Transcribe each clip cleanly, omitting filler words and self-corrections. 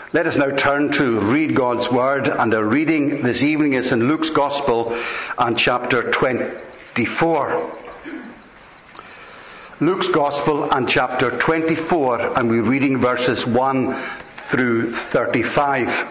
Let us now turn to read God's Word, and our reading this evening is in Luke's Gospel and chapter 24. Luke's Gospel and chapter 24, and we're reading verses 1 through 35.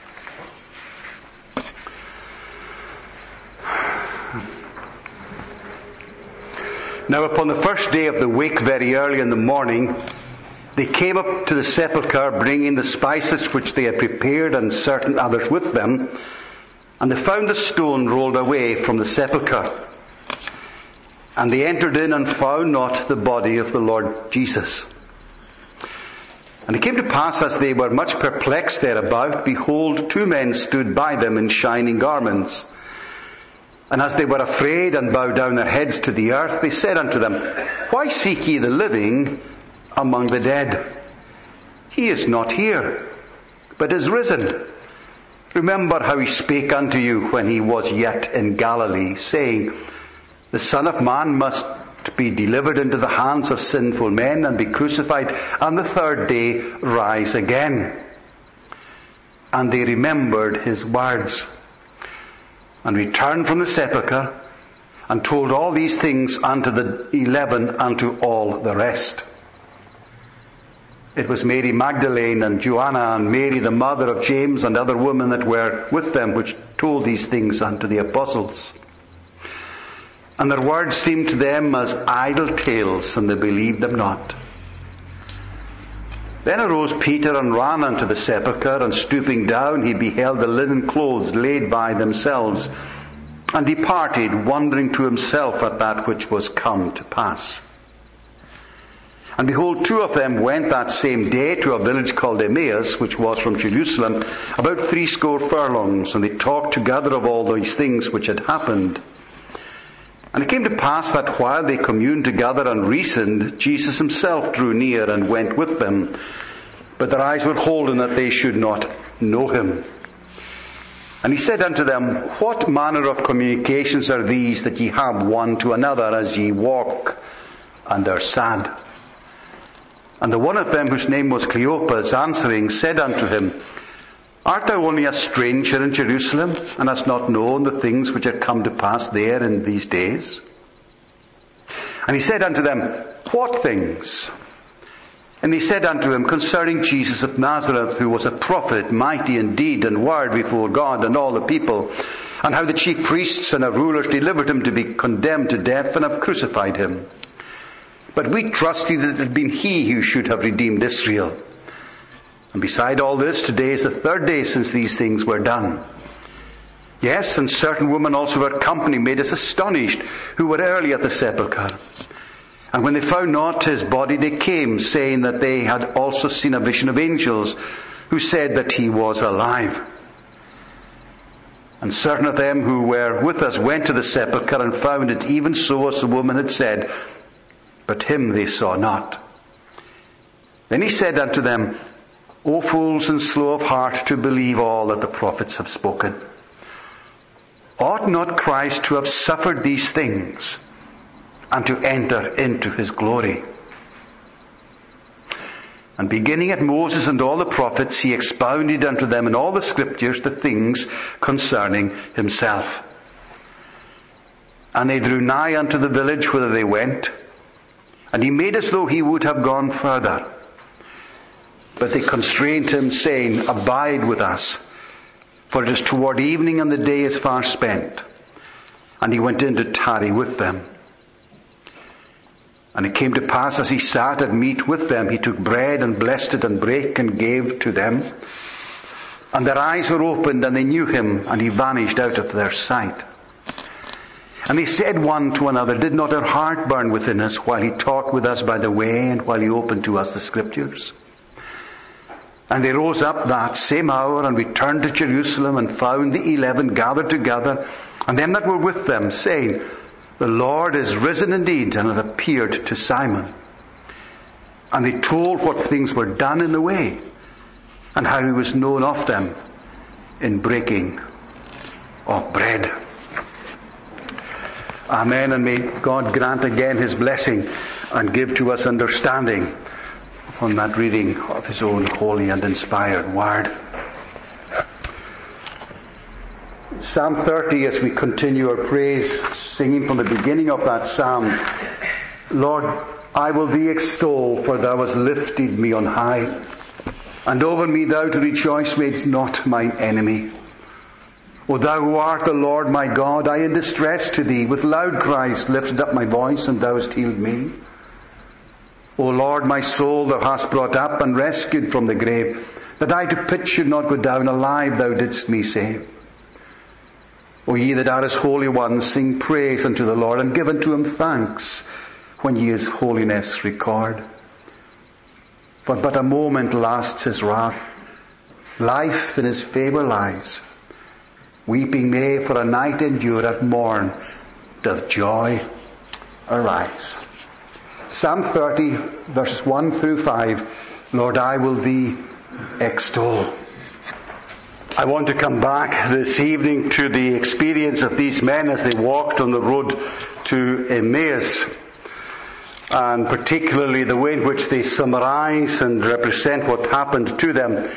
Now upon the first day of the week, very early in the morning, they came up to the sepulchre, bringing the spices which they had prepared and certain others with them, and they found the stone rolled away from the sepulchre. And they entered in and found not the body of the Lord Jesus. And it came to pass, as they were much perplexed thereabout, behold, two men stood by them in shining garments. And as they were afraid and bowed down their heads to the earth, they said unto them, Why seek ye the living among the dead? He is not here, but is risen. Remember how he spake unto you when he was yet in Galilee, saying, The Son of Man must be delivered into the hands of sinful men and be crucified, and the third day rise again. And they remembered his words, and returned from the sepulchre, and told all these things unto the 11 and to all the rest. It was Mary Magdalene and Joanna and Mary the mother of James and other women that were with them, which told these things unto the apostles. And their words seemed to them as idle tales, and they believed them not. Then arose Peter and ran unto the sepulchre, and stooping down he beheld the linen clothes laid by themselves, and departed, wondering to himself at that which was come to pass. And behold, two of them went that same day to a village called Emmaus, which was from Jerusalem, about 80 furlongs, and they talked together of all these things which had happened. And it came to pass that while they communed together and reasoned, Jesus himself drew near and went with them. But their eyes were holden that they should not know him. And he said unto them, What manner of communications are these that ye have one to another as ye walk and are sad? And the one of them, whose name was Cleopas, answering, said unto him, Art thou only a stranger in Jerusalem, and hast not known the things which are come to pass there in these days? And he said unto them, What things? And they said unto him, Concerning Jesus of Nazareth, who was a prophet, mighty in deed and word before God and all the people, and how the chief priests and the rulers delivered him to be condemned to death, and have crucified him. But we trusted that it had been he who should have redeemed Israel. And beside all this, today is the third day since these things were done. Yes, and certain women also of our company made us astonished, who were early at the sepulchre. And when they found not his body, they came, saying that they had also seen a vision of angels, who said that he was alive. And certain of them who were with us went to the sepulchre, and found it even so as the woman had said, but him they saw not. Then he said unto them, O fools and slow of heart to believe all that the prophets have spoken. Ought not Christ to have suffered these things, and to enter into his glory? And beginning at Moses and all the prophets, he expounded unto them in all the scriptures the things concerning himself. And they drew nigh unto the village whither they went, and he made as though he would have gone further. But they constrained him, saying, Abide with us, for it is toward evening, and the day is far spent. And he went in to tarry with them. And it came to pass, as he sat at meat with them, he took bread and blessed it and brake and gave to them. And their eyes were opened, and they knew him, and he vanished out of their sight. And they said one to another, Did not our heart burn within us while he talked with us by the way, and while he opened to us the scriptures? And they rose up that same hour and returned to Jerusalem, and found the 11 gathered together, and them that were with them, saying, The Lord is risen indeed, and hath appeared to Simon. And they told what things were done in the way, and how he was known of them in breaking of bread. Amen. And may God grant again his blessing and give to us understanding on that reading of his own holy and inspired word. Psalm 30, as we continue our praise, singing from the beginning of that psalm, Lord, I will thee extol, for thou hast lifted me on high, and over me thou to rejoice madest not mine enemy. O thou who art the Lord my God, I in distress to thee with loud cries lifted up my voice, and thou hast healed me. O Lord, my soul thou hast brought up and rescued from the grave, that I to pit should not go down alive, thou didst me save. O ye that are his holy ones, sing praise unto the Lord, and give unto him thanks, when ye his holiness record. For but a moment lasts his wrath, life in his favour lies. Weeping may for a night endure, at morn doth joy arise. Psalm 30, verses 1 through 5. Lord, I will thee extol. I want to come back this evening to the experience of these men as they walked on the road to Emmaus, and particularly the way in which they summarize and represent what happened to them.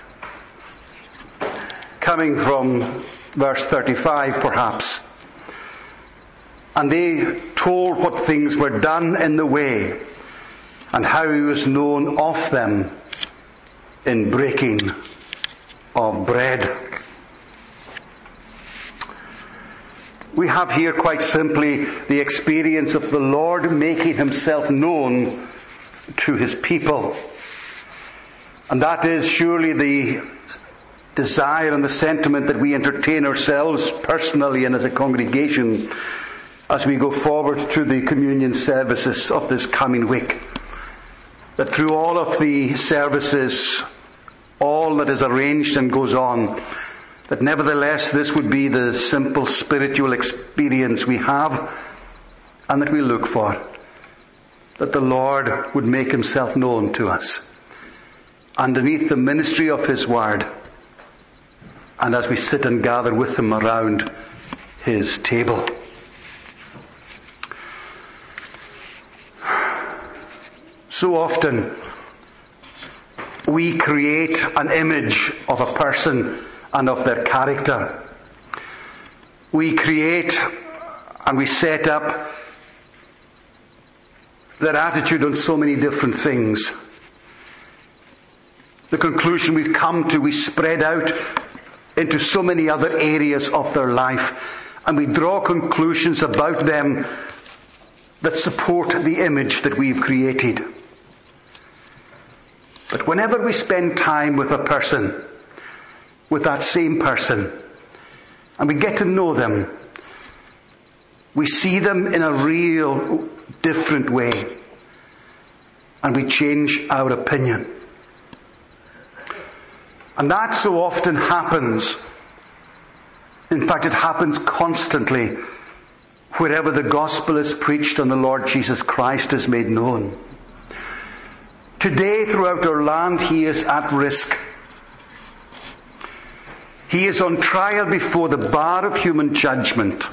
Coming from verse 35 perhaps. And they told what things were done in the way, and how he was known of them in breaking of bread. We have here quite simply the experience of the Lord making himself known to his people. And that is surely the desire and the sentiment that we entertain ourselves personally and as a congregation as we go forward to the communion services of this coming week. That through all of the services, all that is arranged and goes on, that nevertheless this would be the simple spiritual experience we have and that we look for. That the Lord would make himself known to us underneath the ministry of his word, and as we sit and gather with him around his table. So often we create an image of a person and of their character. We create and we set up their attitude on so many different things. The conclusion we've come to, we spread out into so many other areas of their life, and we draw conclusions about them that support the image that we've created. But whenever we spend time with a person, with that same person, and we get to know them, we see them in a real different way, and we change our opinion. And that so often happens. In fact, it happens constantly wherever the gospel is preached and the Lord Jesus Christ is made known. Today, throughout our land, he is at risk. He is on trial before the bar of human judgment.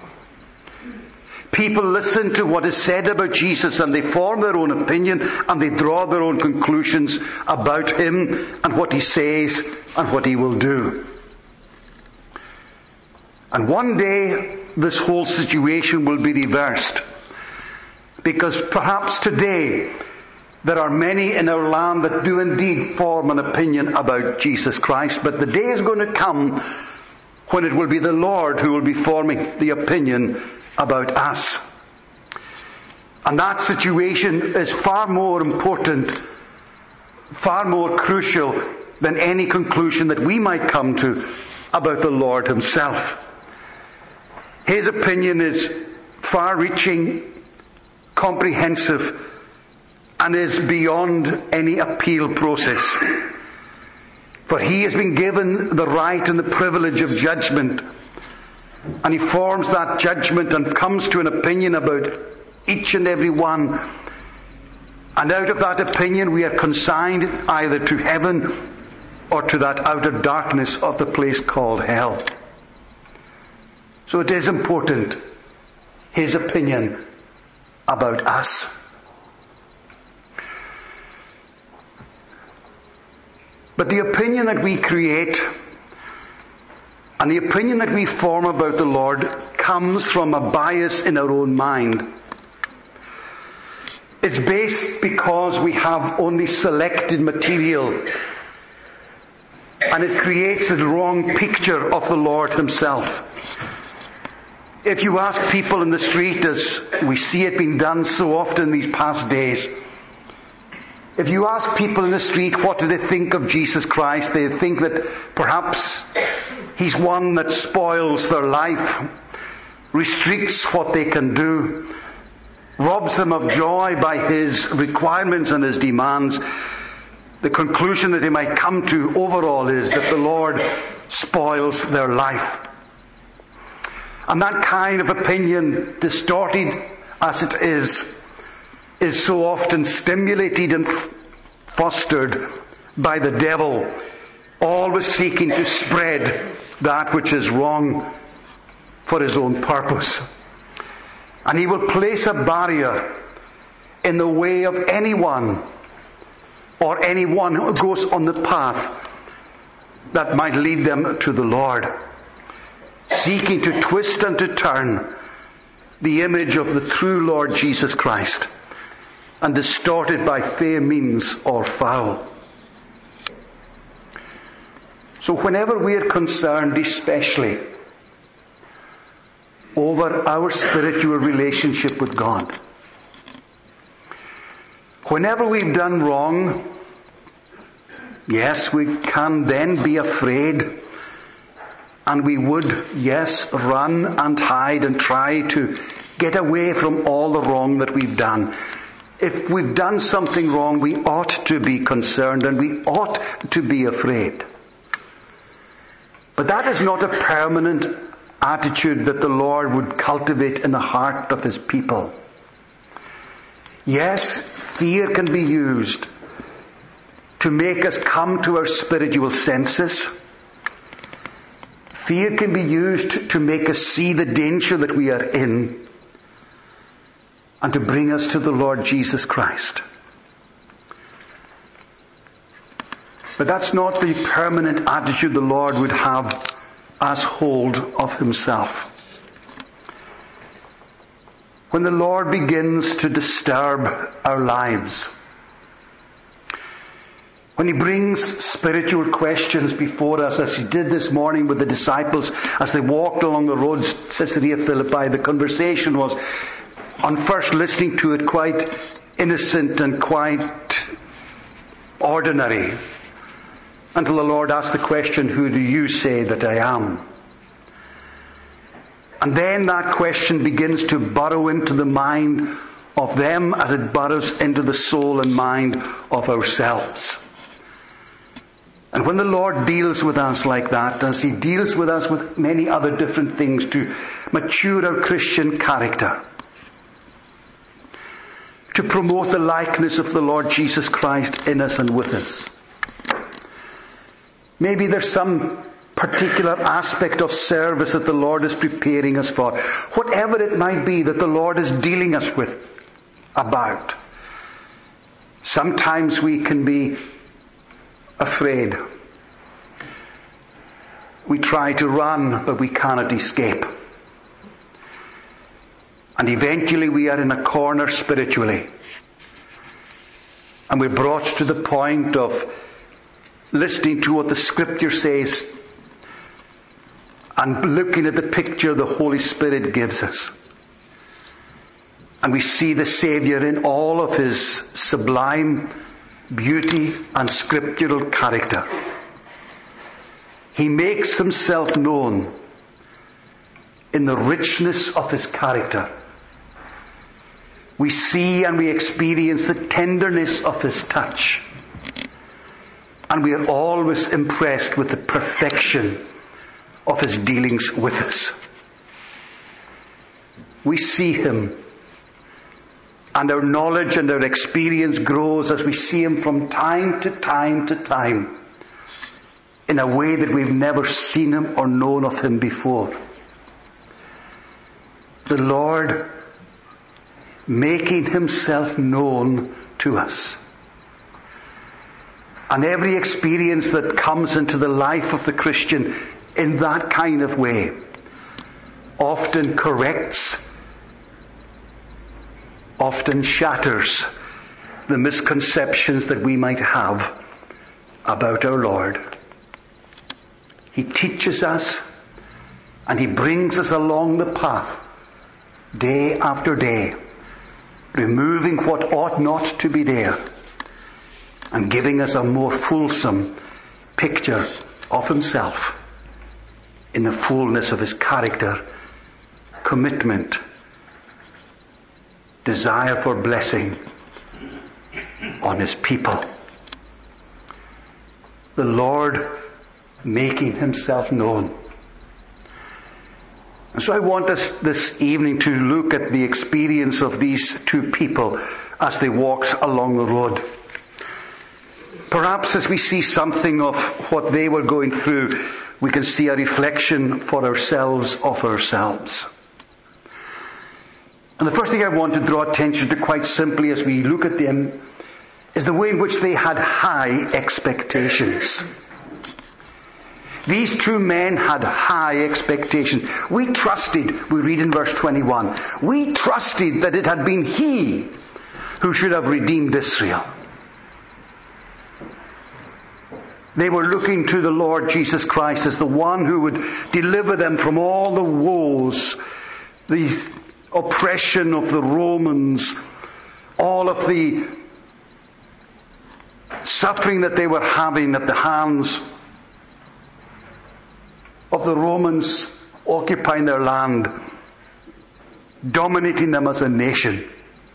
People listen to what is said about Jesus and they form their own opinion and they draw their own conclusions about him and what he says and what he will do. And one day this whole situation will be reversed, because perhaps today there are many in our land that do indeed form an opinion about Jesus Christ, but the day is going to come when it will be the Lord who will be forming the opinion about us. And that situation is far more important, far more crucial than any conclusion that we might come to about the Lord himself. His opinion is far-reaching, comprehensive, and is beyond any appeal process. For he has been given the right and the privilege of judgment, and he forms that judgment and comes to an opinion about each and every one. And out of that opinion we are consigned either to heaven or to that outer darkness of the place called hell. So it is important, his opinion about us. But the opinion that we create and the opinion that we form about the Lord comes from a bias in our own mind. It's based because we have only selected material, and it creates a wrong picture of the Lord Himself. If you ask people in the street, as we see it being done so often these past days, if you ask people in the street what do they think of Jesus Christ, they think that perhaps He's one that spoils their life, restricts what they can do, robs them of joy by His requirements and His demands. The conclusion that they might come to overall is that the Lord spoils their life. And that kind of opinion, distorted as it is so often stimulated and fostered by the devil, always seeking to spread that which is wrong for his own purpose. And he will place a barrier in the way of anyone or anyone who goes on the path that might lead them to the Lord, seeking to twist and to turn the image of the true Lord Jesus Christ and distort it by fair means or foul. So whenever we are concerned, especially over our spiritual relationship with God, whenever we've done wrong, yes, we can then be afraid, and we would, yes, run and hide and try to get away from all the wrong that we've done. If we've done something wrong, we ought to be concerned and we ought to be afraid. But that is not a permanent attitude that the Lord would cultivate in the heart of His people. Yes, fear can be used to make us come to our spiritual senses. Fear can be used to make us see the danger that we are in and to bring us to the Lord Jesus Christ. But that's not the permanent attitude the Lord would have as hold of Himself. When the Lord begins to disturb our lives, when He brings spiritual questions before us, as He did this morning with the disciples as they walked along the roads to Caesarea Philippi, the conversation was, on first listening to it, quite innocent and quite ordinary, until the Lord asked the question, "Who do you say that I am?" And then that question begins to burrow into the mind of them as it burrows into the soul and mind of ourselves. And when the Lord deals with us like that, as He deals with us with many other different things to mature our Christian character, to promote the likeness of the Lord Jesus Christ in us and with us, maybe there's some particular aspect of service that the Lord is preparing us for. Whatever it might be that the Lord is dealing us with about. Sometimes we can be afraid. We try to run, but we cannot escape. And eventually we are in a corner spiritually. And we're brought to the point of listening to what the Scripture says and looking at the picture the Holy Spirit gives us. And we see the Saviour in all of His sublime beauty and scriptural character. He makes Himself known in the richness of His character. We see and we experience the tenderness of His touch. And we are always impressed with the perfection of His dealings with us. We see Him, and our knowledge and our experience grows as we see Him from time to time to time in a way that we've never seen Him or known of Him before. The Lord making Himself known to us. And every experience that comes into the life of the Christian in that kind of way often corrects, often shatters the misconceptions that we might have about our Lord. He teaches us and He brings us along the path day after day, removing what ought not to be there and giving us a more fulsome picture of Himself in the fullness of His character, commitment, desire for blessing on His people. The Lord making Himself known. And so I want us this evening to look at the experience of these two people as they walked along the road. Perhaps as we see something of what they were going through, we can see a reflection for ourselves of ourselves. And the first thing I want to draw attention to quite simply as we look at them is the way in which they had high expectations. These two men had high expectations. We trusted, we read in verse 21, we trusted that it had been He who should have redeemed Israel. They were looking to the Lord Jesus Christ as the one who would deliver them from all the woes, the oppression of the Romans, all of the suffering that they were having at the hands of the Romans occupying their land, dominating them as a nation.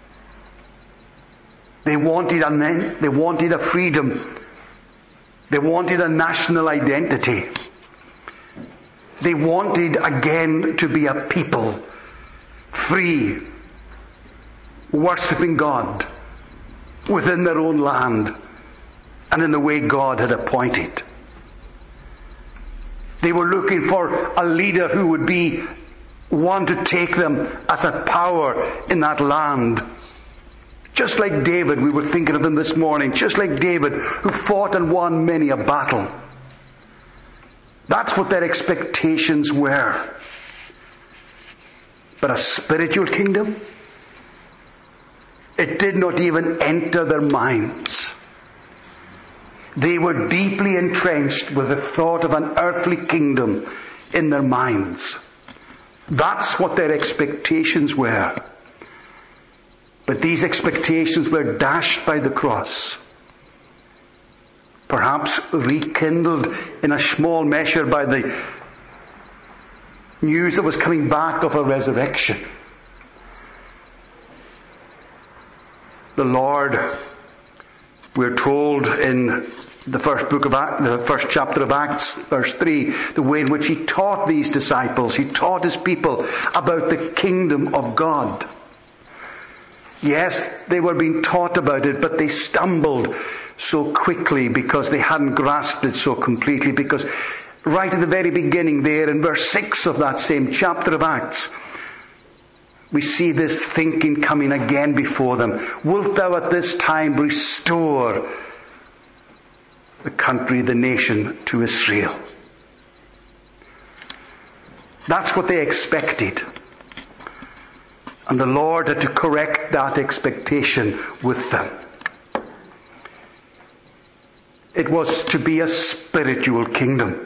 They wanted a freedom. They wanted a national identity. They wanted again to be a people, free, worshipping God within their own land and in the way God had appointed. They were looking for a leader who would be one to take them as a power in that land. Just like David, we were thinking of him this morning, just like David, who fought and won many a battle. That's what their expectations were. But a spiritual kingdom? It did not even enter their minds. They were deeply entrenched with the thought of an earthly kingdom in their minds. That's what their expectations were. But these expectations were dashed by the cross. Perhaps rekindled in a small measure by the news that was coming back of a resurrection. The Lord, we're told in the first chapter of Acts, verse 3, the way in which He taught these disciples, He taught His people about the kingdom of God. Yes, they were being taught about it, but they stumbled so quickly because they hadn't grasped it so completely. Because right at the very beginning there in verse 6 of that same chapter of Acts, we see this thinking coming again before them. Wilt thou at this time restore the country, the nation to Israel? That's what they expected. And the Lord had to correct that expectation with them. It was to be a spiritual kingdom,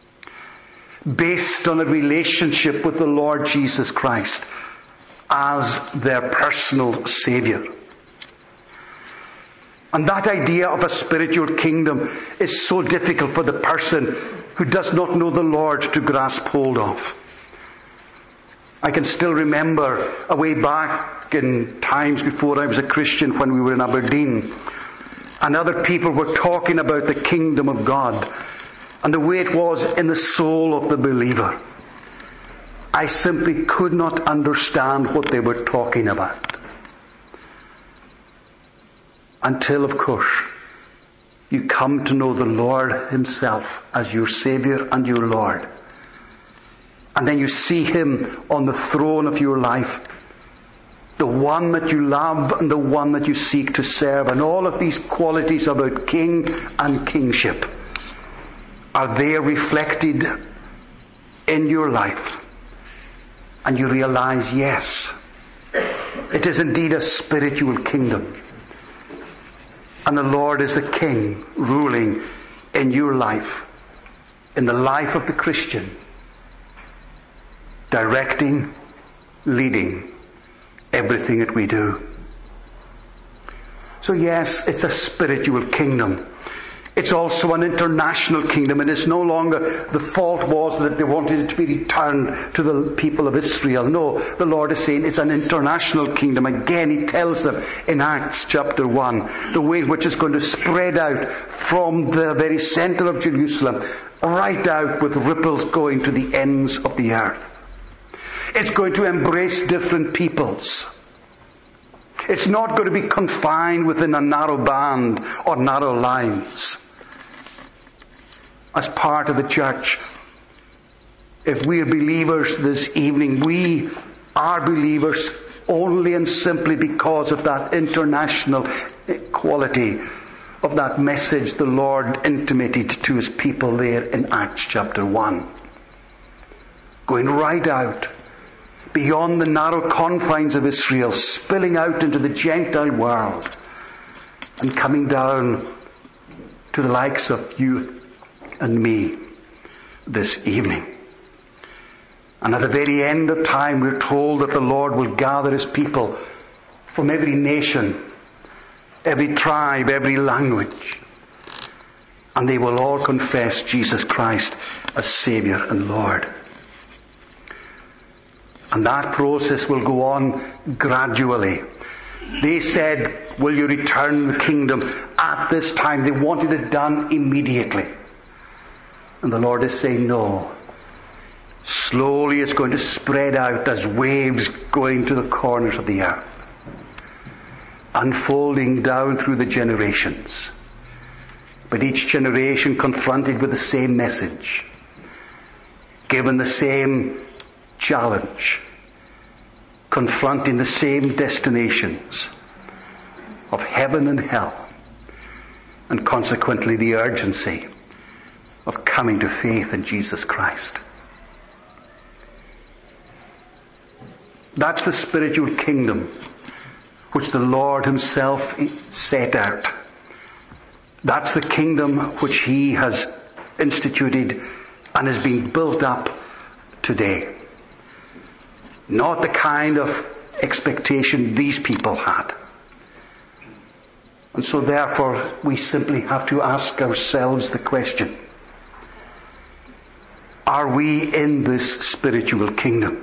based on a relationship with the Lord Jesus Christ as their personal Saviour. And that idea of a spiritual kingdom is so difficult for the person who does not know the Lord to grasp hold of. I can still remember a way back in times before I was a Christian when we were in Aberdeen, and other people were talking about the kingdom of God and the way it was in the soul of the believer. I simply could not understand what they were talking about. Until, of course, you come to know the Lord Himself as your Saviour and your Lord. And then you see Him on the throne of your life. the one that you love and the one that you seek to serve. And all of these qualities about king and kingship, are they reflected in your life? And you realize, yes, it is indeed a spiritual kingdom. And the Lord is the King ruling in your life, in the life of the Christian, directing, leading everything that we do. So yes, it's a spiritual kingdom. It's also an international kingdom, and it's no longer, the fault was that they wanted it to be returned to the people of Israel. No, the Lord is saying it's an international kingdom. Again, He tells them in Acts chapter 1, the way in which it's going to spread out from the very center of Jerusalem, right out with ripples going to the ends of the earth. It's going to embrace different peoples. It's not going to be confined within a narrow band or narrow lines. As part of the church, if we are believers this evening, we are believers only and simply because of that international quality of that message the Lord intimated to His people there in Acts chapter 1. Going right out beyond the narrow confines of Israel, spilling out into the Gentile world, and coming down to the likes of you and me this evening. And at the very end of time, we're told that the Lord will gather His people from every nation, every tribe, every language, and they will all confess Jesus Christ as Saviour and Lord. And that process will go on gradually. They said, will you return the kingdom at this time? They wanted it done immediately. And the Lord is saying, no. Slowly it's going to spread out as waves going to the corners of the earth, unfolding down through the generations. But each generation confronted with the same message, given the same challenge, confronting the same destinations of heaven and hell, and consequently the urgency of coming to faith in Jesus Christ. That's the spiritual kingdom which the Lord Himself set out. That's the kingdom which He has instituted and is being built up today. Not the kind of expectation these people had. And so therefore we simply have to ask ourselves the question, are we in this spiritual kingdom?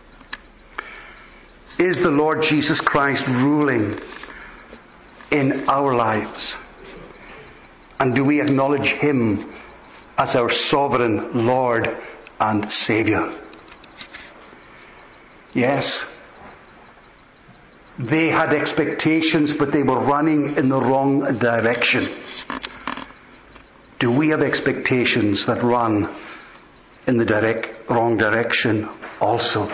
Is the Lord Jesus Christ ruling in our lives? And do we acknowledge Him as our sovereign Lord and Saviour? Yes, they had expectations, but they were running in the wrong direction. Do we have expectations that run in the wrong direction also?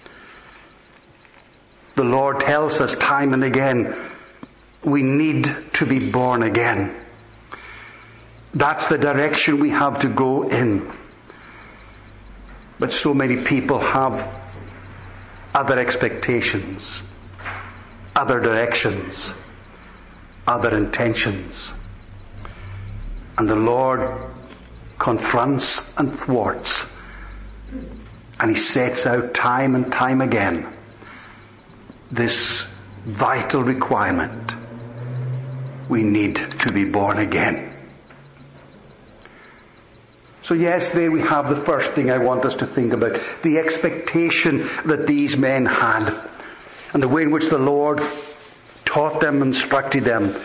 The Lord tells us time and again, we need to be born again. That's the direction we have to go in. But so many people have other expectations, other directions, other intentions. And the Lord confronts and thwarts. And He sets out time and time again this vital requirement. We need to be born again. So yes, there we have the first thing I want us to think about. The expectation that these men had. And the way in which the Lord taught them, instructed them.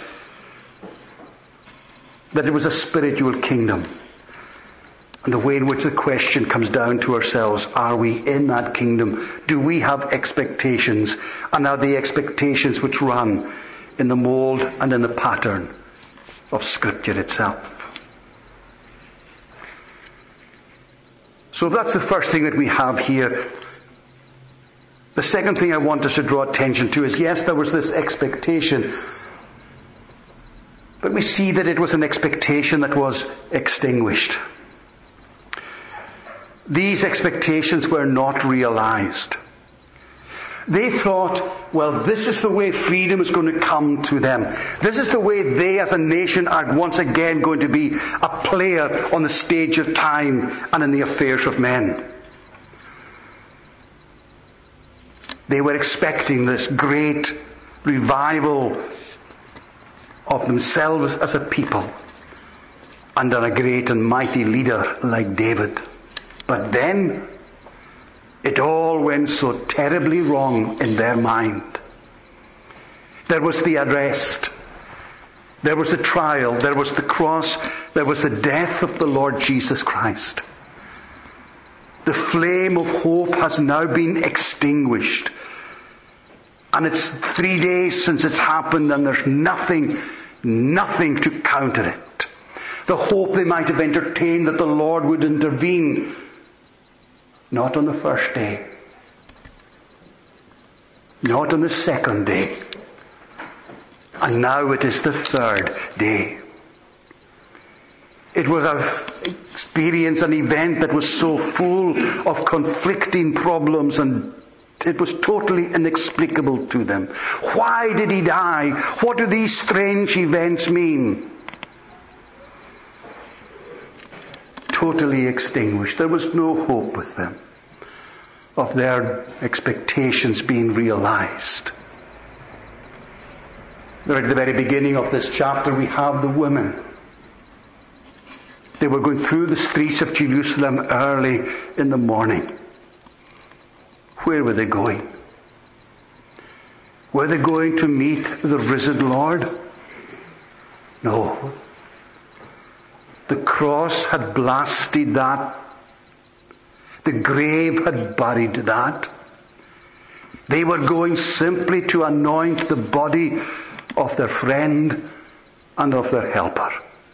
That it was a spiritual kingdom. And the way in which the question comes down to ourselves, are we in that kingdom? Do we have expectations? And are the expectations which run in the mould and in the pattern of Scripture itself? So that's the first thing that we have here. The second thing I want us to draw attention to is, yes, there was this expectation, but we see that it was an expectation that was extinguished. These expectations were not realized. They thought, well, this is the way freedom is going to come to them. This is the way they as a nation are once again going to be a player on the stage of time and in the affairs of men. They were expecting this great revival of themselves as a people under a great and mighty leader like David. But then it all went so terribly wrong in their mind. There was the arrest. There was the trial. There was the cross. There was the death of the Lord Jesus Christ. The flame of hope has now been extinguished. And it's 3 days since it's happened, and there's nothing to counter it. The hope they might have entertained that the Lord would intervene, not on the first day, not on the second day, and now it is the third day. It was an experience, an event that was so full of conflicting problems, and it was totally inexplicable to them. Why did he die? What do these strange events mean? Totally extinguished. There was no hope with them of their expectations being realized. At the very beginning of this chapter we have the women. They were going through the streets of Jerusalem early in the morning. Where were they going? Were they going to meet the risen Lord? No. The cross had blasted that. The grave had buried that. They were going simply to anoint the body of their friend and of their helper.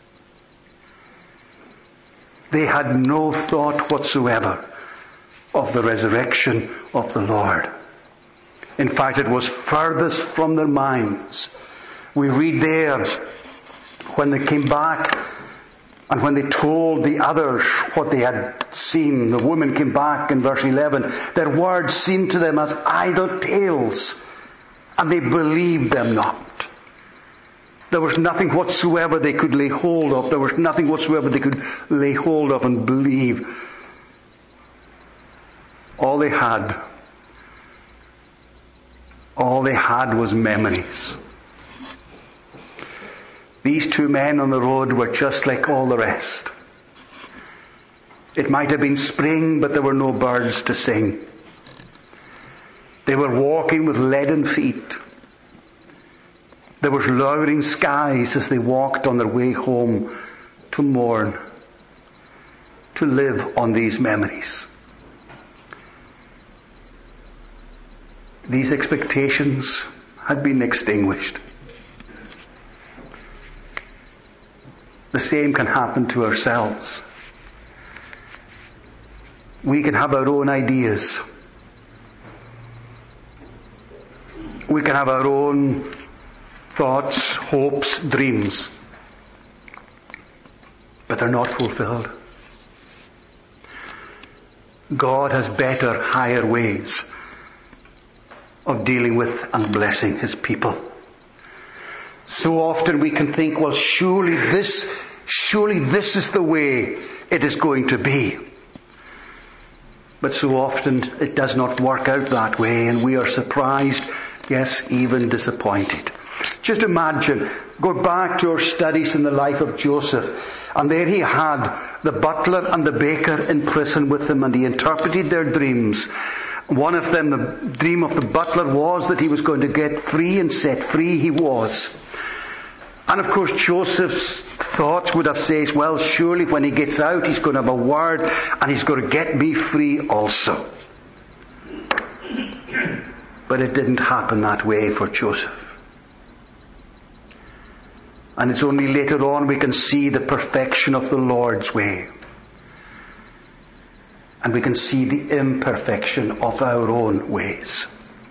They had no thought whatsoever of the resurrection of the Lord. In fact, it was furthest from their minds. We read there, when they came back and when they told the others what they had seen, the woman came back in verse 11, their words seemed to them as idle tales, and they believed them not. There was nothing whatsoever they could lay hold of. There was nothing whatsoever they could lay hold of and believe. All they had was memories. These two men on the road were just like all the rest. It might have been spring, but there were no birds to sing. They were walking with leaden feet. There was lowering skies as they walked on their way home to mourn, to live on these memories. These expectations had been extinguished. The same can happen to ourselves. We can have our own ideas. We can have our own thoughts, hopes, dreams. But they're not fulfilled. God has better, higher ways of dealing with and blessing His people. So often we can think, well, surely this is the way it is going to be. But so often it does not work out that way, and we are surprised, yes, even disappointed. Just imagine, go back to our studies in the life of Joseph, and there he had the butler and the baker in prison with him, and he interpreted their dreams. One of them, the dream of the butler, was that he was going to get free, and set free he was. And of course Joseph's thoughts would have said, well, surely when he gets out he's going to have a word and he's going to get me free also. But it didn't happen that way for Joseph. And it's only later on we can see the perfection of the Lord's way. And we can see the imperfection of our own ways.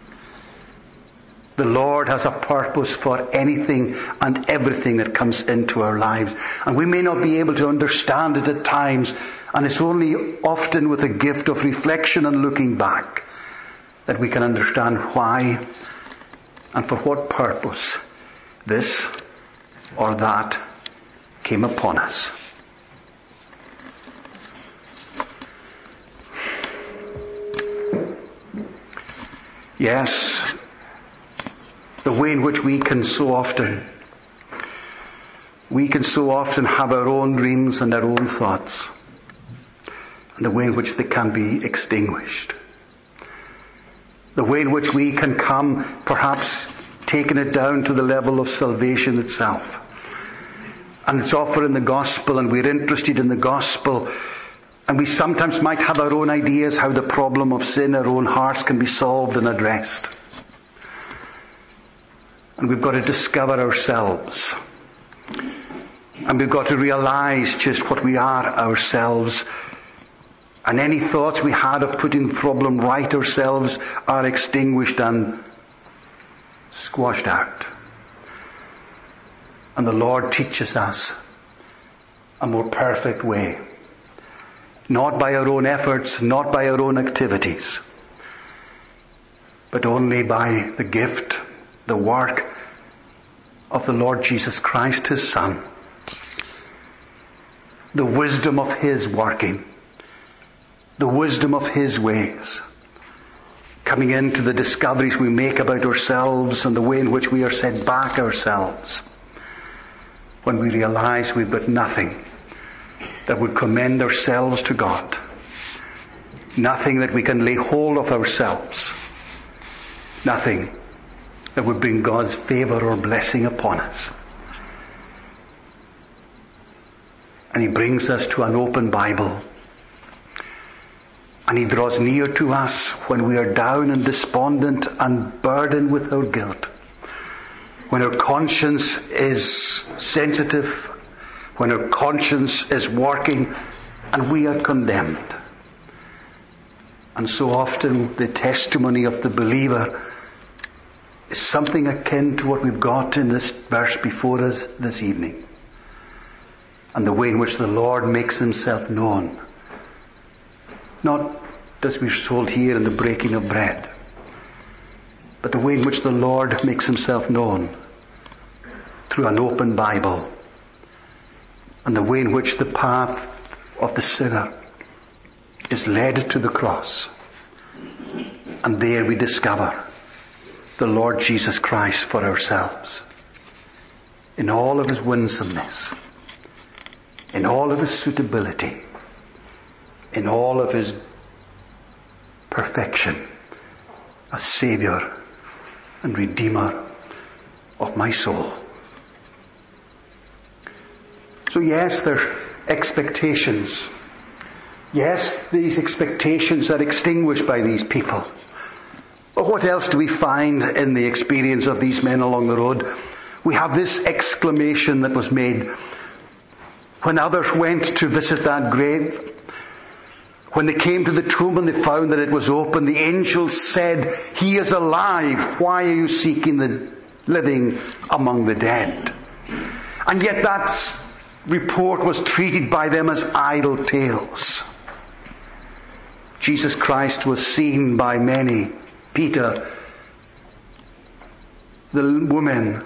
The Lord has a purpose for anything and everything that comes into our lives. And we may not be able to understand it at times. And it's only often with a gift of reflection and looking back that we can understand why and for what purpose this or that came upon us. Yes, the way in which we can so often have our own dreams and our own thoughts, and the way in which they can be extinguished. The way in which we can come, perhaps taking it down to the level of salvation itself. And it's offered in the gospel, and we're interested in the gospel, and we sometimes might have our own ideas how the problem of sin in our own hearts can be solved and addressed. And we've got to discover ourselves. And we've got to realize just what we are ourselves. And any thoughts we had of putting the problem right ourselves are extinguished and squashed out. And the Lord teaches us a more perfect way. Not by our own efforts, not by our own activities, but only by the gift, the work of the Lord Jesus Christ, His Son. The wisdom of His working. The wisdom of His ways. Coming into the discoveries we make about ourselves and the way in which we are set back ourselves. When we realize we've got nothing that would commend ourselves to God. Nothing that we can lay hold of ourselves. Nothing that would bring God's favour or blessing upon us. And He brings us to an open Bible. And He draws near to us when we are down and despondent and burdened with our guilt. When our conscience is sensitive, when our conscience is working and we are condemned. And so often the testimony of the believer is something akin to what we've got in this verse before us this evening. And the way in which the Lord makes Himself known. Not as we're told here in the breaking of bread, but the way in which the Lord makes Himself known through an open Bible, and the way in which the path of the sinner is led to the cross. And there we discover the Lord Jesus Christ for ourselves. In all of His winsomeness, in all of His suitability, in all of His perfection, as Saviour and Redeemer of my soul. So yes, there's expectations. Yes, these expectations are extinguished by these people. But what else do we find in the experience of these men along the road? We have this exclamation that was made when others went to visit that grave. When they came to the tomb and they found that it was open, the angels said, "He is alive. Why are you seeking the living among the dead?" And yet that report was treated by them as idle tales. Jesus Christ was seen by many. Peter, the women,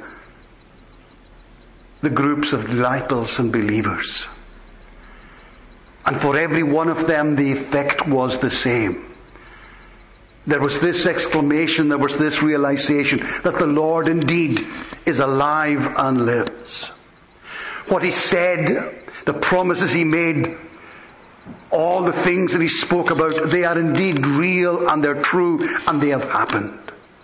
the groups of disciples and believers. And for every one of them the effect was the same. There was this exclamation, there was this realization that the Lord indeed is alive and lives. What He said, the promises He made, all the things that He spoke about, they are indeed real and they're true and they have happened.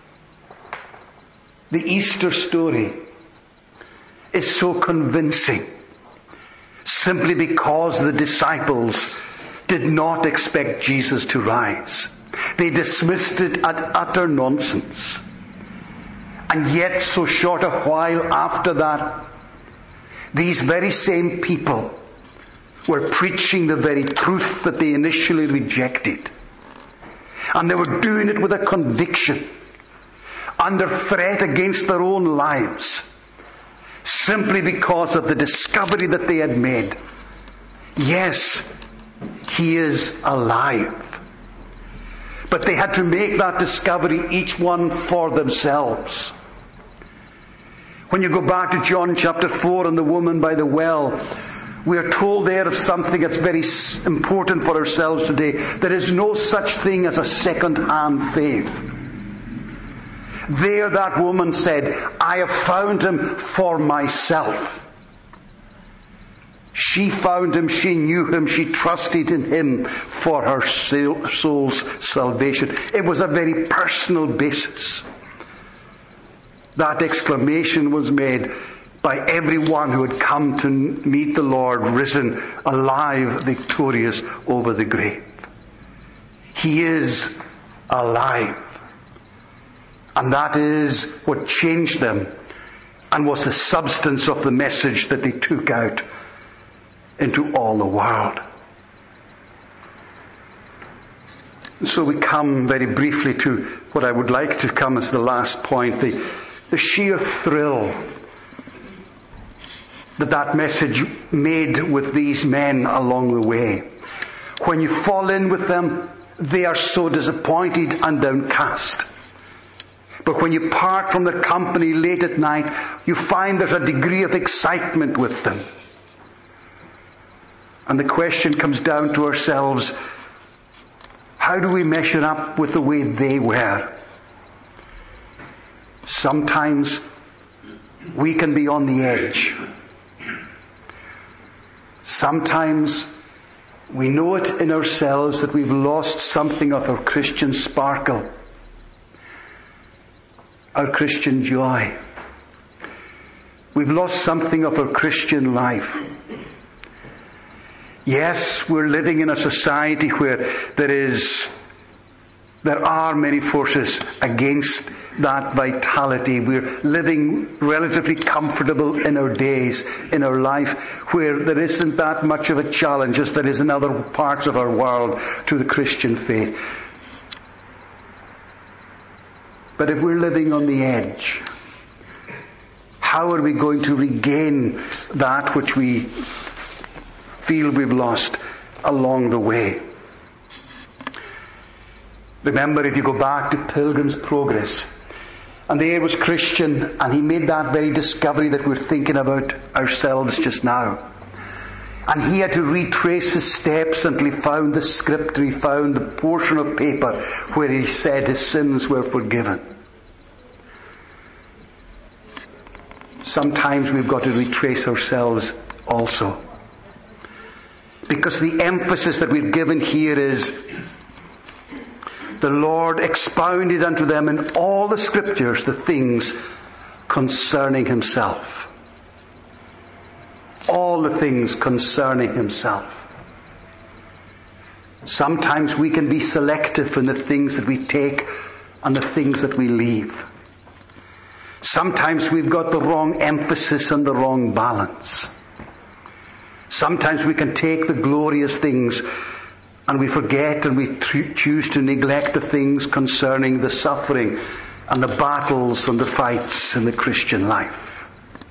The Easter story is so convincing simply because the disciples did not expect Jesus to rise. They dismissed it as utter nonsense. And yet so short a while after that, these very same people were preaching the very truth that they initially rejected. And they were doing it with a conviction, under threat against their own lives, simply because of the discovery that they had made. Yes, He is alive. But they had to make that discovery, each one for themselves. When you go back to John chapter 4 and the woman by the well, we are told there of something that's very important for ourselves today. There is no such thing as a second-hand faith. There that woman said, I have found Him for myself. She found Him, she knew Him, she trusted in Him for her soul's salvation. It was a very personal basis. That exclamation was made by everyone who had come to meet the Lord, risen, alive, victorious over the grave. He is alive. And that is what changed them and was the substance of the message that they took out into all the world. So we come very briefly to what I would like to come as the last point, the sheer thrill that message made with these men along the way. When you fall in with them, they are so disappointed and downcast. But when you part from their company late at night, you find there's a degree of excitement with them. And the question comes down to ourselves, how do we measure up with the way they were? Sometimes we can be on the edge. Sometimes we know it in ourselves that we've lost something of our Christian sparkle, our Christian joy. We've lost something of our Christian life. Yes, we're living in a society where there are many forces against that vitality. We're living relatively comfortable in our days, in our life, where there isn't that much of a challenge as there is in other parts of our world to the Christian faith. But if we're living on the edge, how are we going to regain that which we feel we've lost along the way? Remember, if you go back to Pilgrim's Progress, and there was Christian, and he made that very discovery that we're thinking about ourselves just now. And he had to retrace his steps until he found the scripture, he found the portion of paper where he said his sins were forgiven. Sometimes we've got to retrace ourselves also. Because the emphasis that we've given here is, the Lord expounded unto them in all the scriptures the things concerning Himself. All the things concerning Himself. Sometimes we can be selective in the things that we take and the things that we leave. Sometimes we've got the wrong emphasis and the wrong balance. Sometimes we can take the glorious things and we forget and we choose to neglect the things concerning the suffering and the battles and the fights in the Christian life.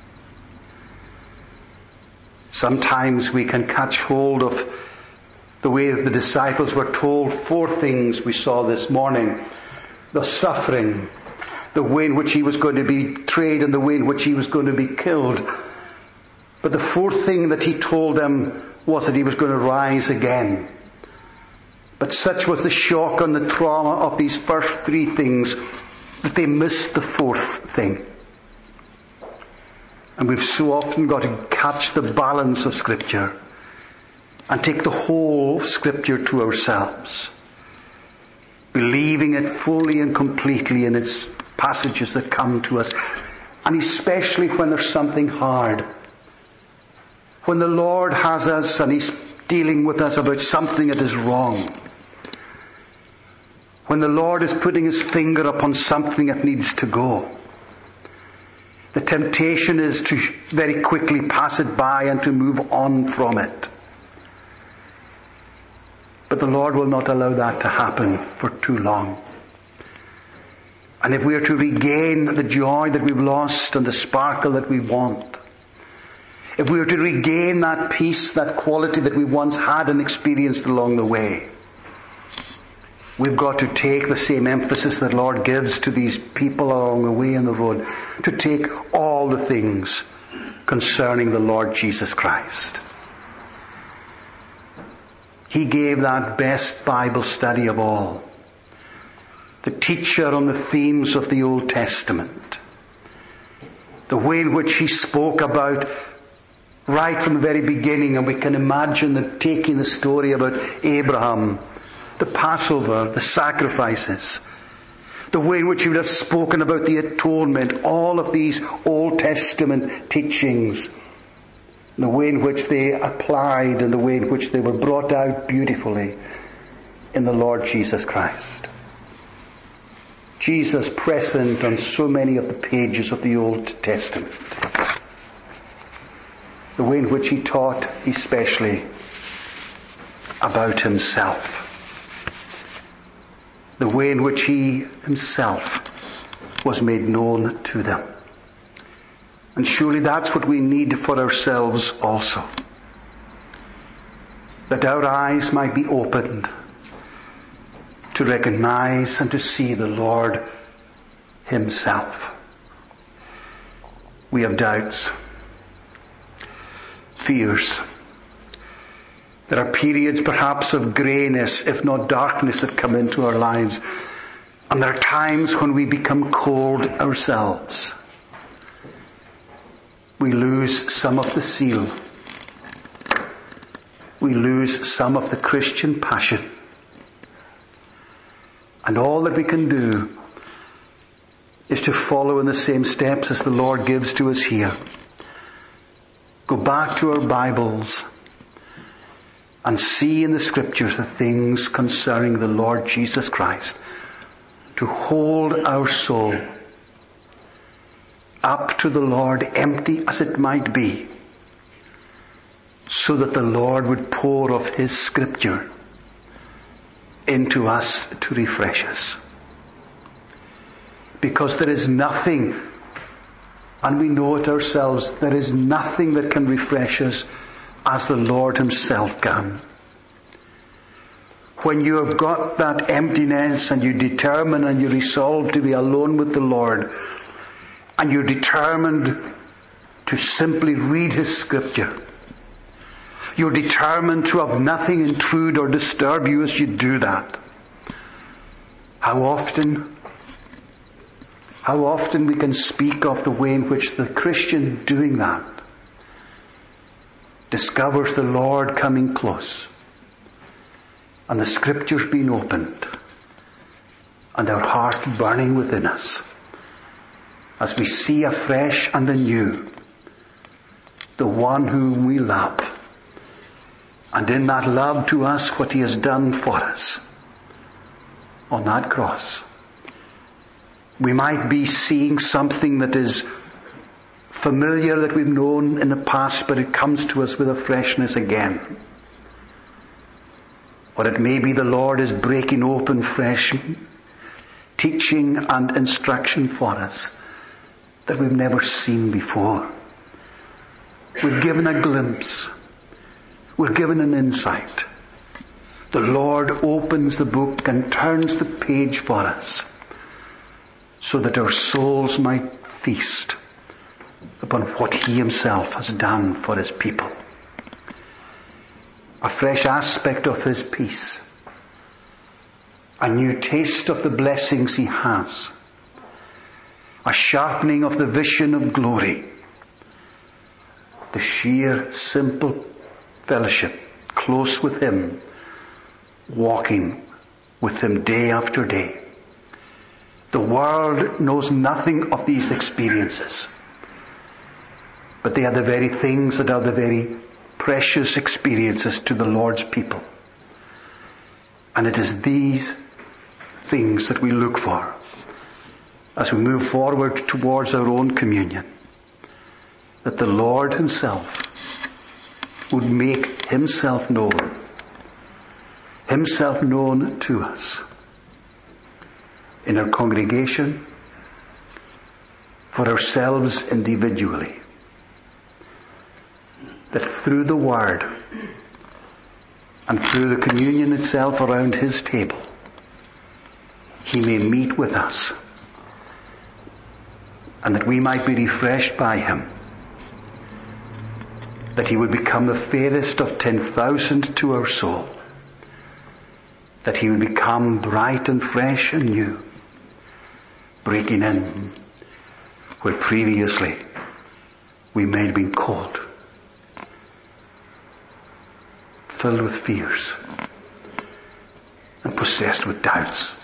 Sometimes we can catch hold of the way the disciples were told 4 things we saw this morning. The suffering, the way in which He was going to be betrayed and the way in which He was going to be killed. But the 4th thing that He told them was that He was going to rise again. But such was the shock and the trauma of these first 3 things that they missed the 4th thing. And we've so often got to catch the balance of Scripture and take the whole of Scripture to ourselves, believing it fully and completely in its passages that come to us, and especially when there's something hard. When the Lord has us and He's dealing with us about something that is wrong. When the Lord is putting His finger upon something that needs to go. The temptation is to very quickly pass it by and to move on from it. But the Lord will not allow that to happen for too long. And if we are to regain the joy that we've lost and the sparkle that we want, if we are to regain that peace, that quality that we once had and experienced along the way, we've got to take the same emphasis that the Lord gives to these people along the way in the road, to take all the things concerning the Lord Jesus Christ. He gave that best Bible study of all, the teacher on the themes of the Old Testament, the way in which he spoke about right from the very beginning, and we can imagine that taking the story about Abraham, the Passover, the sacrifices, the way in which he would have spoken about the atonement, all of these Old Testament teachings, the way in which they applied and the way in which they were brought out beautifully in the Lord Jesus Christ. Jesus present on so many of the pages of the Old Testament. The way in which he taught especially about himself. The way in which he himself was made known to them. And surely that's what we need for ourselves also. That our eyes might be opened to recognize and to see the Lord himself. We have doubts, fears. There are periods perhaps of greyness, if not darkness, that come into our lives. And there are times when we become cold ourselves. We lose some of the zeal. We lose some of the Christian passion. And all that we can do is to follow in the same steps as the Lord gives to us here. Go back to our Bibles and see in the Scriptures the things concerning the Lord Jesus Christ. To hold our soul up to the Lord, empty as it might be, so that the Lord would pour of his Scripture into us to refresh us. Because there is nothing, and we know it ourselves, there is nothing that can refresh us as the Lord himself can. When you have got that emptiness and you determine and you resolve to be alone with the Lord, and you're determined to simply read his Scripture, you're determined to have nothing intrude or disturb you as you do that. How often we can speak of the way in which the Christian doing that discovers the Lord coming close and the Scriptures being opened and our heart burning within us as we see afresh and anew the one whom we love, and in that love to us what he has done for us on that cross. We might be seeing something that is familiar, that we've known in the past, but it comes to us with a freshness again. Or it may be the Lord is breaking open fresh teaching and instruction for us that we've never seen before. We're given a glimpse. We're given an insight. The Lord opens the book and turns the page for us so that our souls might feast upon what he himself has done for his people. A fresh aspect of his peace. A new taste of the blessings he has. A sharpening of the vision of glory. The sheer, simple fellowship, close with him, walking with him day after day. The world knows nothing of these experiences, but they are the very things that are the very precious experiences to the Lord's people. And it is these things that we look for as we move forward towards our own communion, that the Lord himself would make himself known, himself known to us in our congregation, for ourselves individually, that through the Word and through the communion itself around his table, he may meet with us, and that we might be refreshed by him, that he would become the fairest of 10,000 to our soul, that he would become bright and fresh and new, breaking in where previously we may have been cold, filled with fears, and possessed with doubts.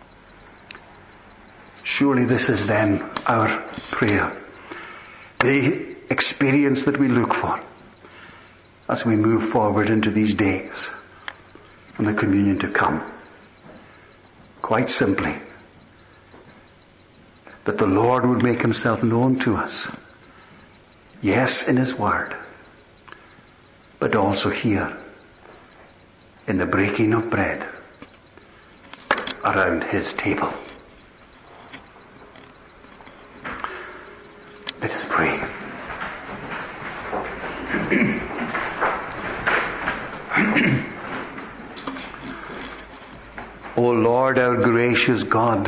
Surely this is then our prayer, the experience that we look for as we move forward into these days and the communion to come. Quite simply, that the Lord would make himself known to us. Yes, in his word, but also here in the breaking of bread around his table. Let us pray. O Lord, our gracious God,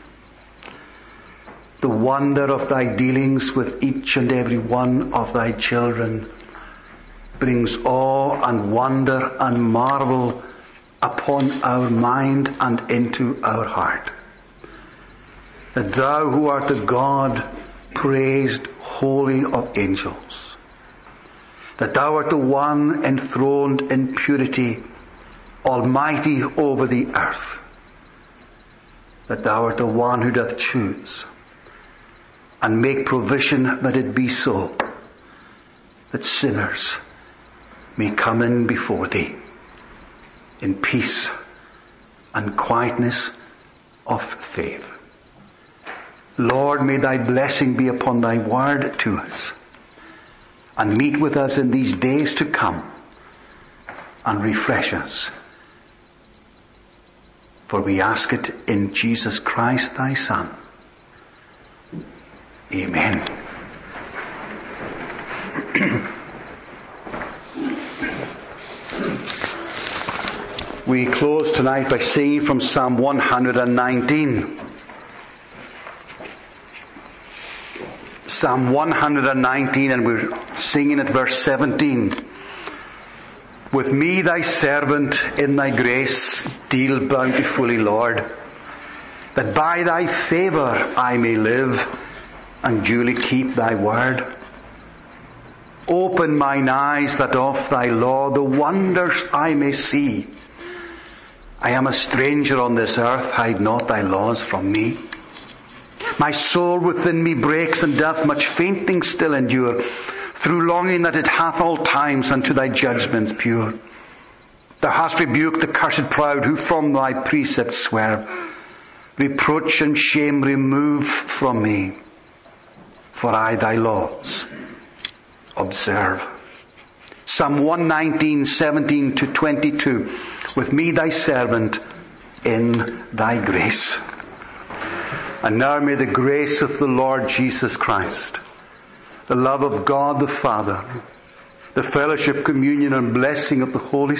the wonder of thy dealings with each and every one of thy children brings awe and wonder and marvel upon our mind and into our heart. That thou who art the God praised, holy of angels, that thou art the one enthroned in purity, almighty over the earth, that thou art the one who doth choose and make provision that it be so, that sinners may come in before thee in peace and quietness of faith. Lord, may thy blessing be upon thy word to us, and meet with us in these days to come, and refresh us. For we ask it in Jesus Christ thy Son. Amen. We close tonight by singing from Psalm 119. Psalm 119, and we're singing at verse 17. With me thy servant in thy grace deal bountifully, Lord, that by thy favour I may live and duly keep thy word. Open mine eyes that of thy law the wonders I may see. I am a stranger on this earth, hide not thy laws from me. My soul within me breaks and doth much fainting still endure, through longing that it hath all times unto thy judgments pure. Thou hast rebuked the cursed proud who from thy precepts swerve. Reproach and shame remove from me, for I thy laws observe. Psalm 119, 17 to 22. With me thy servant in thy grace. And now may the grace of the Lord Jesus Christ, the love of God the Father, the fellowship, communion and blessing of the Holy